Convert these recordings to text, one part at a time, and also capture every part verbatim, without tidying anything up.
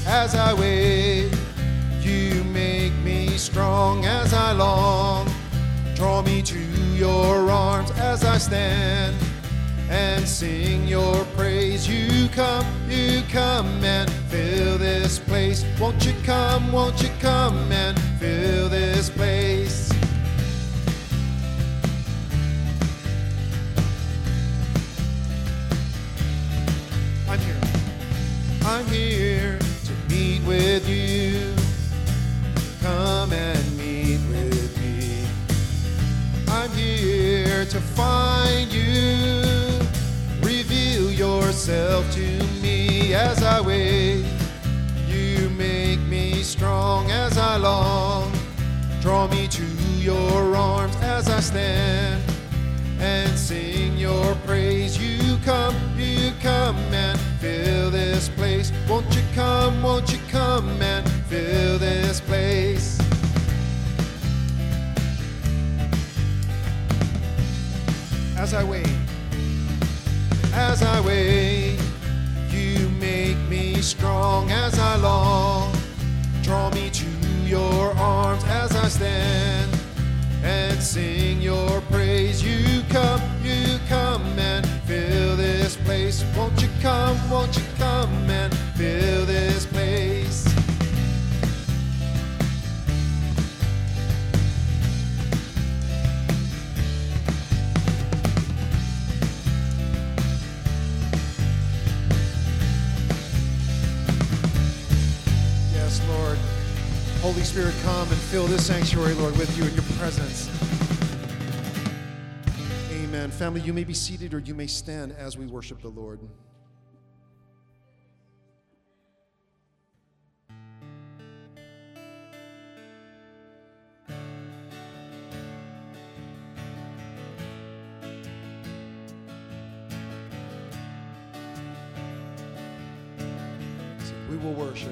as I wait. You make me strong as I long. Draw me to your arms as I stand and sing your praise. You come, you come and fill this place. Won't you come, won't you come and fill this place? I'm here. I'm here to meet with you. Come and meet with me. I'm here to find you. Reveal yourself to me as I wait. You make me strong as I long. Draw me to your arms as I stand and sing your praise. You come, you come and fill this place. Won't you come, won't you come and fill this place? As I wait, as I wait, you make me strong as I long. Draw me to your arms as I stand and sing your praise. You come, you come and fill this place. Won't you come, won't you come and fill this place? Yes, Lord. Holy Spirit, come and fill this sanctuary, Lord, with you in your presence. Amen. Family, you may be seated or you may stand as we worship the Lord. We will worship.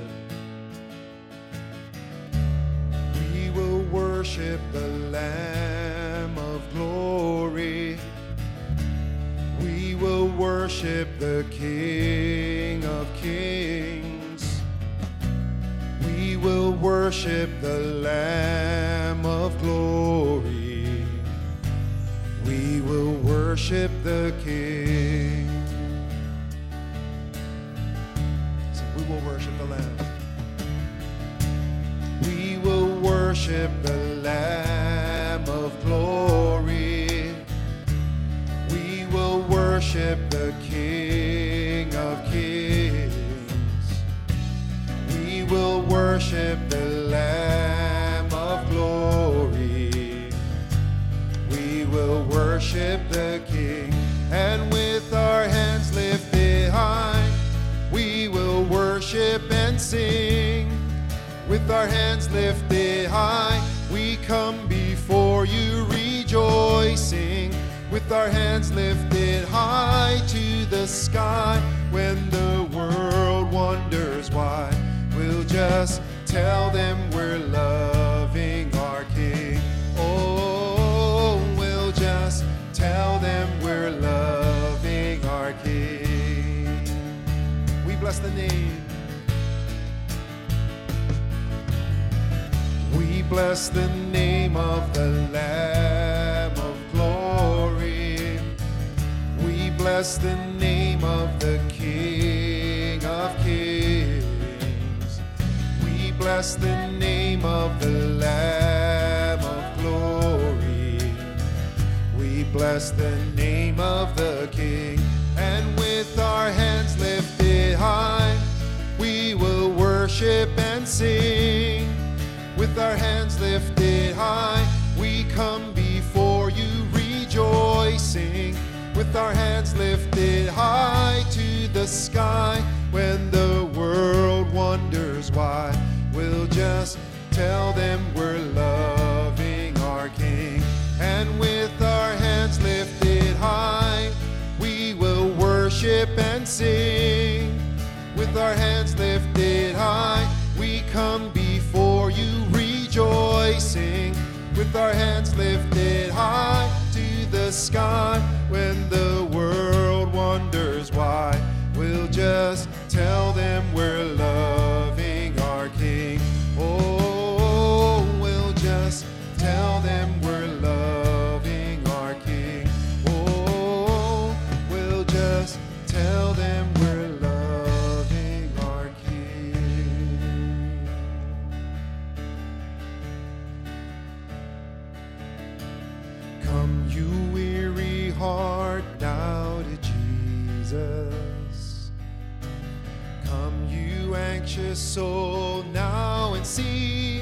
We will worship the Lamb of glory. We will worship the King of kings. We will worship the Lamb of glory. We will worship the King. So we will worship the Lamb. We will worship the Lamb of glory. We will worship the King of kings. We will worship the Lamb of glory. We will worship the King. And with our hands lifted high, we will worship and sing. With our hands lifted high, we come before you rejoicing. With our hands lifted high to the sky, when the world wonders why, we'll just tell them we're loving our King. Oh, we'll just tell them we're loving our King. We bless the name. We bless the name of the Lamb of glory. We bless the name of the King of kings. We bless the name of the Lamb of glory. We bless the name of the King. And with our hands lifted high, we will worship and sing. With our hands lifted high, we come before you rejoicing. With our hands lifted high to the sky, when the world wonders why, we'll just tell them we're loving our King. And with our hands lifted high, we will worship and sing. With our hands lifted high, we come before you rejoicing. With our hands lifted high to the sky, when the world wonders why, we'll just tell them we're loving you weary heart now to Jesus. Come, you anxious soul, now and see.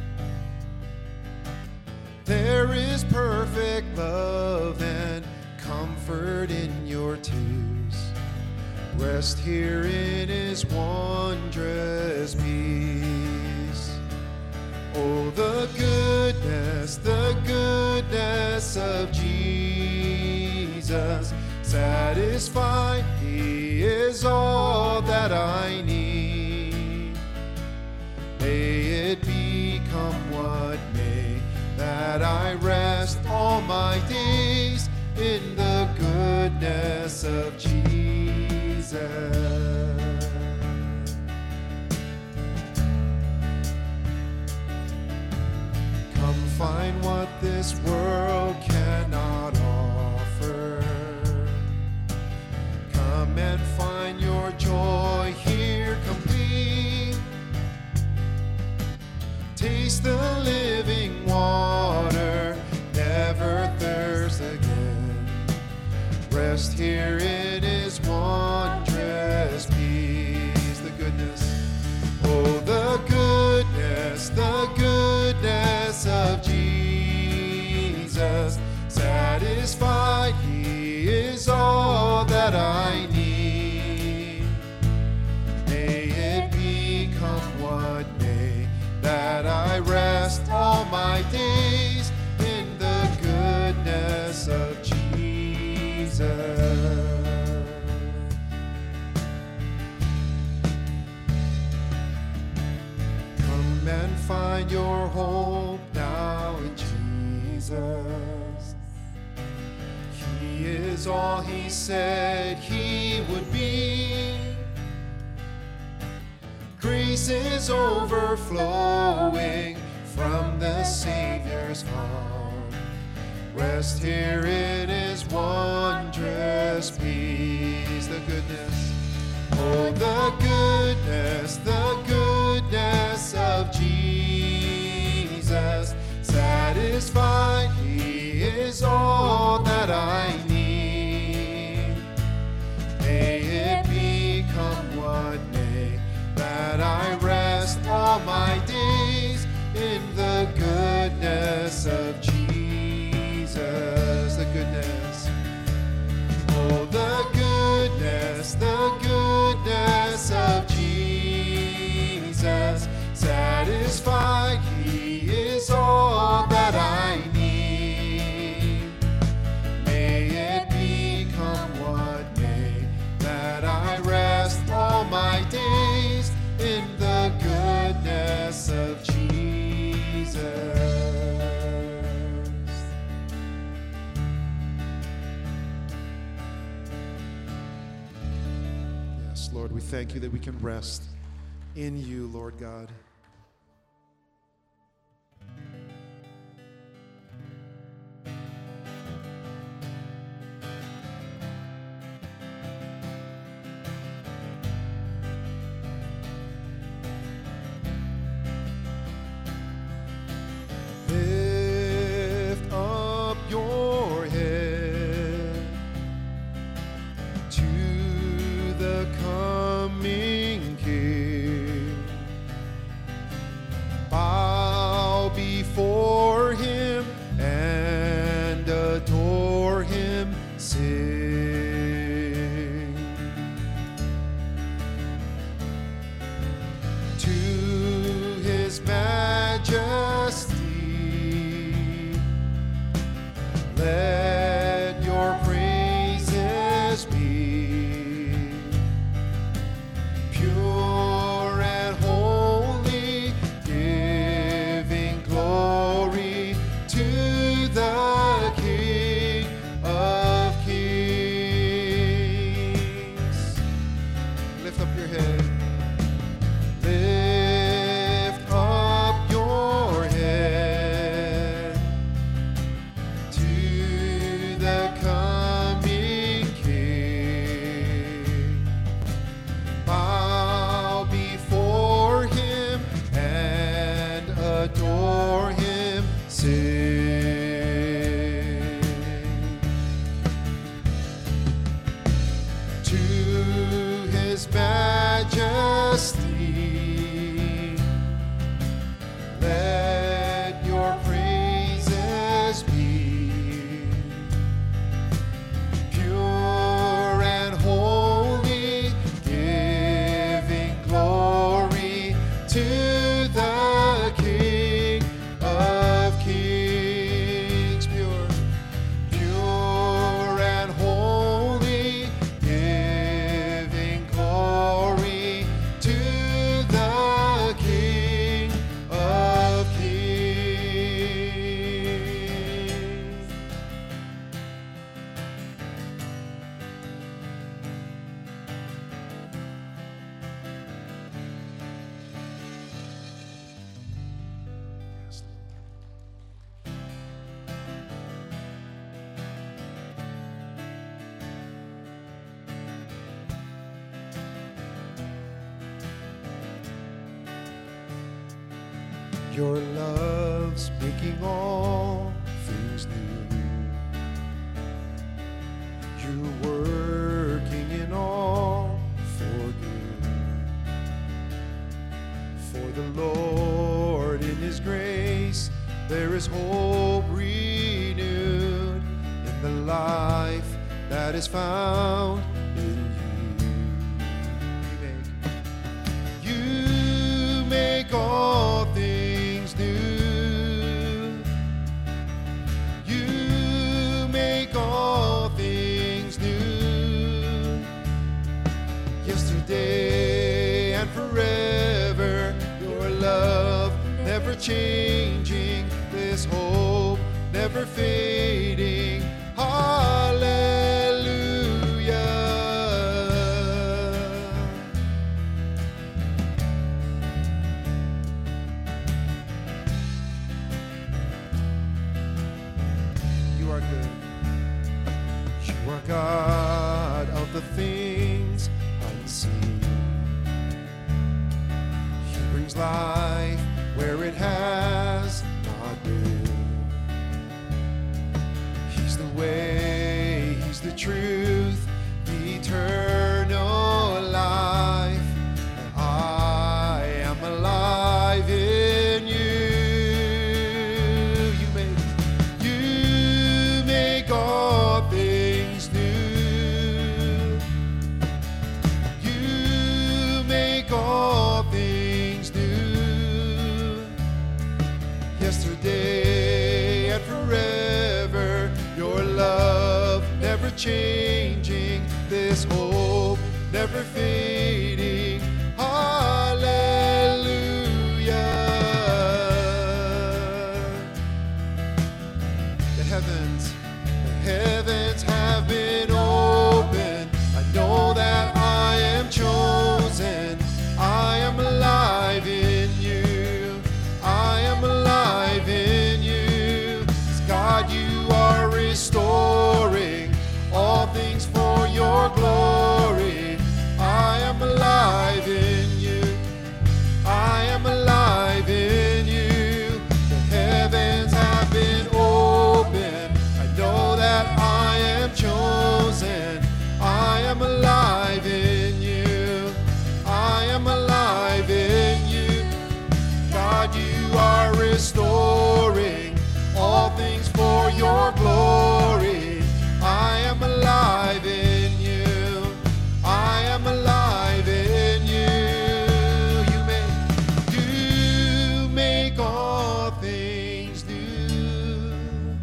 There is perfect love and comfort in your tears. Rest here in his wondrous peace. Oh, the goodness, the goodness of Jesus. Satisfied, he is all that I need. May it become what may, that I rest all my days in the goodness of Jesus. Come find what this world cannot offer. Come and find your joy here complete. Taste the living water, never thirst again. Rest here in his wondrous peace. The goodness, oh, the goodness, the goodness of Jesus. Satisfied, he is all that I need. May it become what may, that I rest all my days in the goodness of Jesus. Come and find your hope now in Jesus. He is all he said he would be. Grace is overflowing from the Savior's heart. Rest here in his wondrous peace. The goodness, oh, the goodness, the goodness of Jesus. Satisfied, he is all that I need. May it become what may, that I rest all my days in the goodness of Jesus. The goodness, oh, the goodness, the goodness of Jesus. Satisfied, he is all that I need. May it become what may, that I rest all my days in the goodness of Jesus. Yes, Lord, we thank you that we can rest in you, Lord God. Lift up your head to the coming King. Your love's making all things new. You're working in all for good. For the Lord in His grace, there is hope renewed in the life that is found in you. You make, you make all things new. You make all things new. Yesterday and forever, your love never changing, this hope never fading. Hallelujah. You are good. You are God of the things unseen. He brings life where it has not been. He's the way, He's the truth, the eternal life. And I am alive in you. You make, you make all things new. You make all things new. Yesterday and forever, your love never changing, this hope never fading. Hallelujah. The heavens, the heavens have been opened. I know that I am chosen. I am alive in you. I am alive in you. God, you are restoring all things for your glory. I am alive in you. I am alive in you. The heavens have been opened. I know that I am chosen. I am alive in you. I am alive in you. God, you are restoring all things for your glory. I am alive in you. I am alive in you. You make, you make all things new.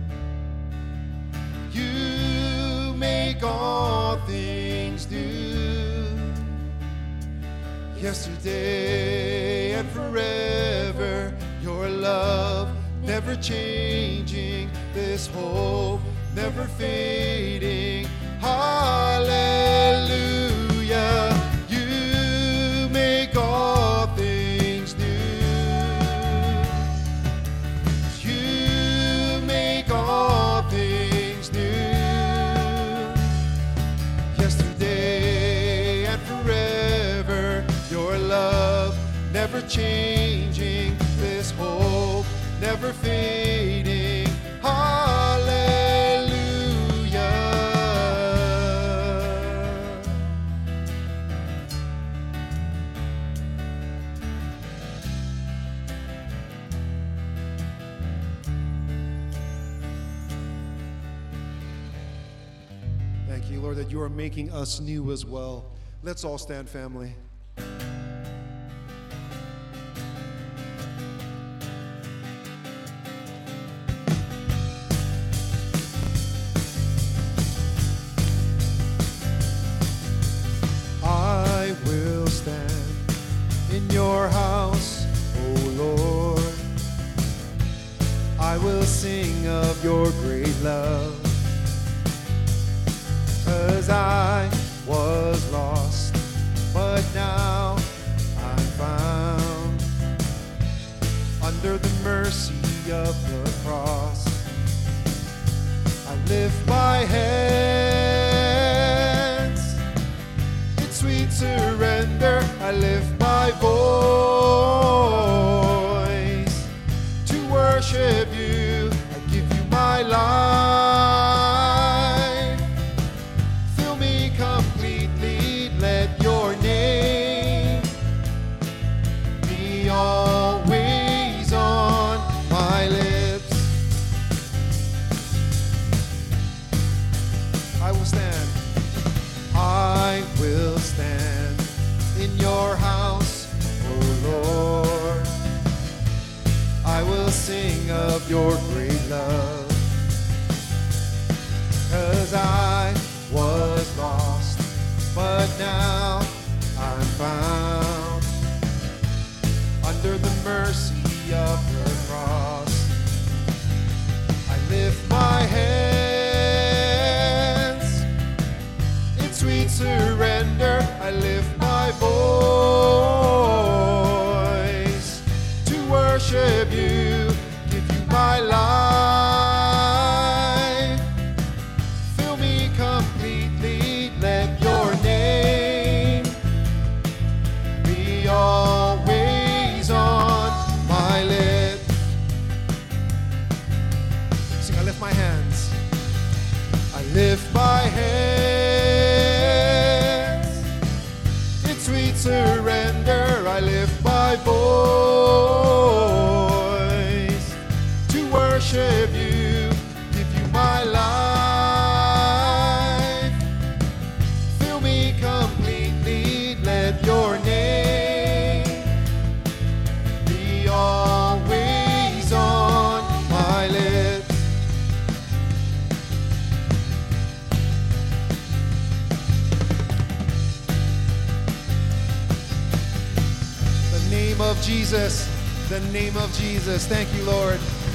You make all things new. Yesterday and forever, your love never changing, this hope never fading. Hallelujah. You make all things new. You make all things new. Yesterday and forever, your love never changing, this hope never fading. Hallelujah. Thank you, Lord, that you are making us new as well. Let's all stand, family. I will stand in your house, O Lord. I will sing of your great love. 'Cause I was lost, but now I'm found under the mercy of the cross. I lift my hands in sweet surrender. I lift my voice your great love. 'Cause I was lost, but now I'm found under the mercy of the cross. I lift my hands in sweet surrender. I lift my voice to worship you, give you my life. Fill me completely, let your name be always on my lips. Sing, I lift my hands. I lift my hands in sweet surrender. I lift my voice to worship you, give you my life. Fill me completely, let your name be always on my lips. The name of Jesus, the name of Jesus. Thank you, Lord.